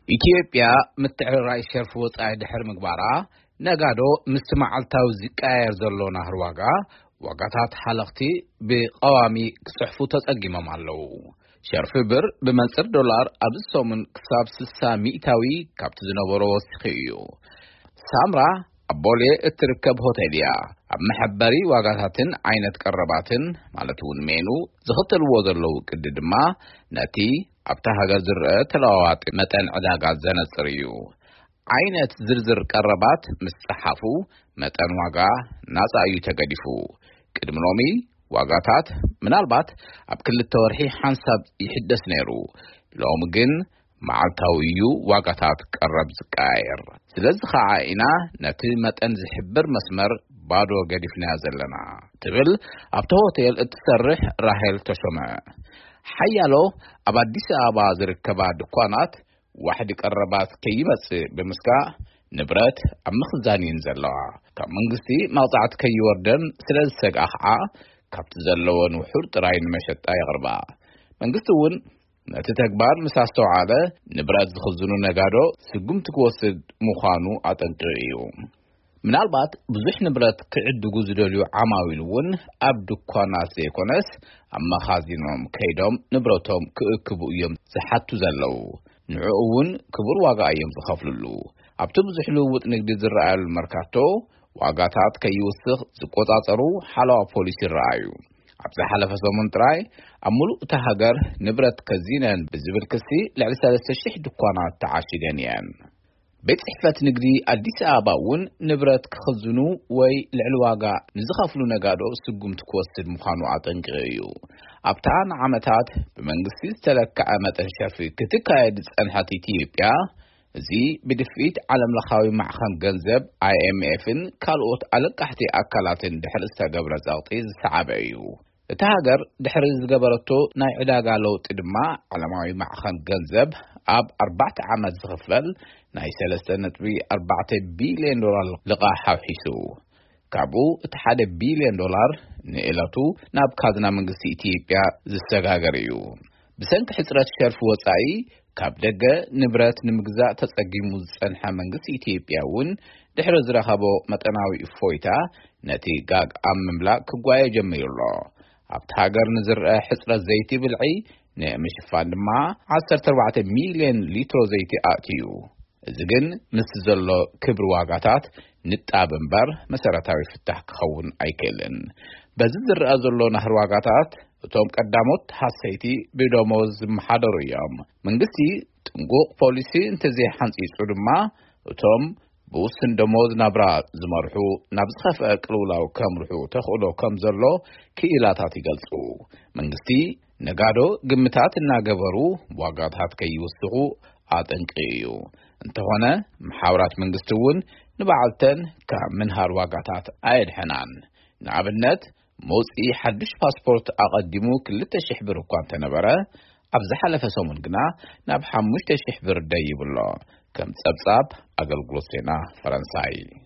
ኢትዮጵያ ምትዕርራይ ሸርፍ ወጻኢ ድሕር ምግባራ ነጋዶ ምስትማዓልታዊ ዝቃየር ዘሎ ናህር ዋጋታት ሓለኽቲ ብቀዋሚ ክጽሕፉ ተጸጊሞም ኣለዉ። ሸርፍ ብር ብመንጽር ዶላር ኣብ ሰሙን ክሳብ 60 ሚእታዊ ካብቲ ዝነበሮ ወሲኺ እዩ። ሳምራ ኣቦሌ እትርከብ ሆቴል እያ። ኣብ መሐበሪ ዋጋታትን ዓይነት ቀረባትን ማለት እውን ሜኑ ዝኽተልዎ ዘለዉ ቅዲ ድማ ነቲ ኣብታ ሃገር ዝርአ ተለዋዋጢ መጠን ዕዳጋ ዘነጽር እዩ። ዓይነት ዝርዝር ቀረባት ምስ ጽሓፉ መጠን ዋጋ ናጻ እዩ ተገዲፉ። ቅድሚ ሎሚ ዋጋታት ምናልባት ኣብ ክልተ ወርሒ ሓንሳብ ይሕደስ ነይሩ። ሎሚ ግን መዓልታዊ እዩ ዋጋታት ቀረብ ዝቃየር። ስለዚ ከዓ ኢና ነቲ መጠን ዝሕብር መስመር ባዶ ገዲፍና ዘለና ትብል ኣብቲ ሆቴል እትሰርሕ ራሄል ተሾመ። ሓያሎ ኣብ አዲስ አበባ ዝርከባ ድኳናት ዋሕዲ ቀረባት ከይመጽእ ብምስጋእ ንብረት ኣብ ምኽዛንን ዘለዋ ካብ መንግስቲ መቕጻዕቲ ከይወርደን ስለ ዝሰግኣ ከዓ ካብቲ ዘለወን ውሑድ ጥራይ ንመሸጣ የቕርባ። መንግስቲ እውን ነቲ ተግባር ምስ ኣስተውዓለ ንብረት ዝኽዝኑ ነጋዶ ስጉምቲ ክወስድ ምዃኑ ኣጠንቂቑ እዩ። ምናልባት ብዙሕ ንብረት ክዕድጉ ዝደልዩ ዓማዊል እውን ኣብ ድኳናት ዘይኮነስ ኣብ መኻዚኖም ከይዶም ንብረቶም ክእክቡ እዮም ዝሓቱ ዘለዉ። ንዕኡ እውን ክቡር ዋጋ እዮም ዝኸፍልሉ። ኣብቲ ብዙሕ ልውውጥ ንግዲ ዝረኣየሉ መርካቶ ዋጋታት ከይውስኽ ዝቆጻጸሩ ሓለዋ ፖሊስ ይረኣዩ። ኣብ ዝሓለፈ ሰሙን ጥራይ ኣብ ሙሉእ እታ ሃገር ንብረት ከዚነን ብዝብል ክሲ ልዕሊ 3,000 ድኳናት ተዓሺገን እየን። ቤት ጽሕፈት ንግዲ አዲስ አበባ እውን ንብረት ክኽዝኑ ወይ ልዕሊ ዋጋ ንዝኸፍሉ ነጋዶ ስጉምቲ ክወስድ ምዃኑ ኣጠንቂቑ እዩ። ኣብታ ንዓመታት ብመንግስቲ ዝተለክዐ መጠን ሸርፊ ክትካየድ ዝጸንሐት ኢትዮጵያ እዚ ብድፊት ዓለም ለኻዊ ማዕኸን ገንዘብ IMFን ካልኦት ኣለቃሕቲ ኣካላትን ድሕሪ ዝተገብረ ጸቕጢ ዝሰዓበ እዩ። እታ ሃገር ድሕሪ ዝገበረቶ ናይ ዕዳጋ ለውጢ ድማ ዓለማዊ ማዕኸን ገንዘብ ኣብ 4 ዓመት ዝኽፈል ናይ 3.4 ቢልዮን ዶላር ልቓሕ ሓውሒሱ። ካብኡ እቲ 1 ቢልዮን ዶላር ንዕለቱ ናብ ካዝና መንግስቲ ኢትዮጵያ ዝሰጋገር እዩ። ብሰንኪ ሕጽረት ሸርፊ ወጻኢ ካብ ደገ ንብረት ንምግዛእ ተጸጊሙ ዝጸንሐ መንግስቲ ኢትዮጵያ እውን ድሕሪ ዝረኸቦ መጠናዊ እፎይታ ነቲ ጋግ ኣብ ምምላእ ክጓየ ጀሚሩሎ። ኣብቲ ሃገር ንዝርአ ሕጽረት ዘይቲ ብልዒ ንምሽፋን ድማ 14 ሚልዮን ሊትሮ ዘይቲ ኣእትዩ። እዚ ግን ምስ ዘሎ ክብሪ ዋጋታት ንጣብ እምበር መሰረታዊ ፍታሕ ክኸውን ኣይክእልን። በዚ ዝርአ ዘሎ ናህር ዋጋታት እቶም ቀዳሞት ሓሰይቲ ብደሞዝ ዝመሓደሩ እዮም። መንግስቲ ጥንቁቕ ፖሊሲ እንተዘይሓንፂፁ ድማ እቶም ብውስን ደሞዝ ናብራ ዝመርሑ ናብ ዝኸፍአ ቅልውላው ከምርሑ ተኽእሎ ከም ዘሎ ክኢላታት ይገልጹ። መንግስቲ ነጋዶ ግምታት እናገበሩ ዋጋታት ከይውስኹ ኣጠንቂቑ እዩ። እንተኾነ ማሕበራት መንግስቲ እውን ንበዓልተን ካብ ምንሃር ዋጋታት ኣየድሕናን። ንኣብነት መውፅኢ ሓድሽ ፓስፖርት ኣቐዲሙ 2,000 ብር እኳ እንተነበረ ኣብ ዝሓለፈ ሰሙን ግና ናብ 5,000 ብር ደይብሎ ከም ጸብጻብ ኣገልግሎት ዜና ፈረንሳይ